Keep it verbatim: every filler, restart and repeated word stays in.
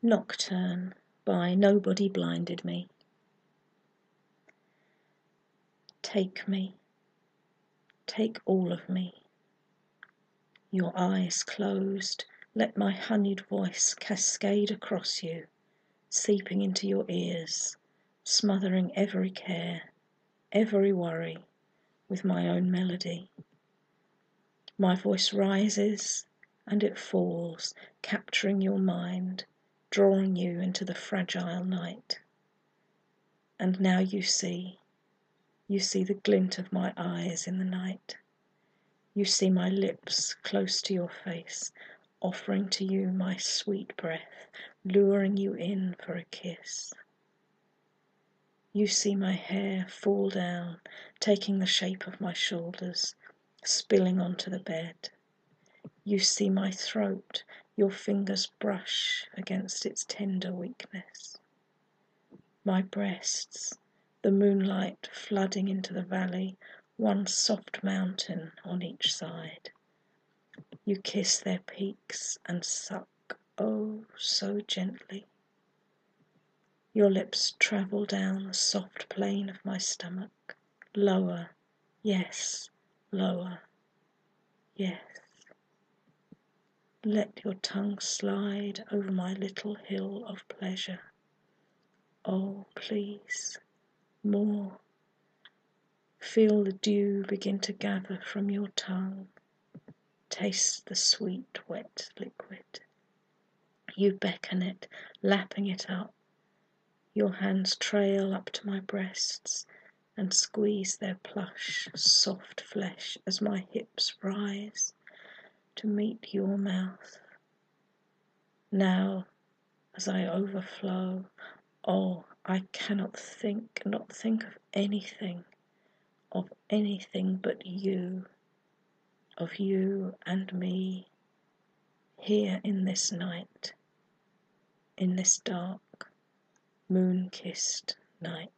Nocturne by Nobody Blinded Me. Take me, take all of me. Your eyes closed, let my honeyed voice cascade across you, seeping into your ears, smothering every care, every worry with my own melody. My voice rises and it falls, capturing your mind, drawing you into the fragile night. And now you see, you see the glint of my eyes in the night. You see my lips close to your face, offering to you my sweet breath, luring you in for a kiss. You see my hair fall down, taking the shape of my shoulders, spilling onto the bed. You see my throat, your fingers brush against its tender weakness. My breasts, the moonlight flooding into the valley, one soft mountain on each side. You kiss their peaks and suck, oh, so gently. Your lips travel down the soft plane of my stomach, lower, yes, lower, yes. Let your tongue slide over my little hill of pleasure. Oh, please, more. Feel the dew begin to gather from your tongue. Taste the sweet, wet liquid. You beckon it, lapping it up. Your hands trail up to my breasts and squeeze their plush, soft flesh as my hips rise to meet your mouth. Now, as I overflow, oh, I cannot think, not think of anything, of anything but you, of you and me, here in this night, in this dark, moon-kissed night.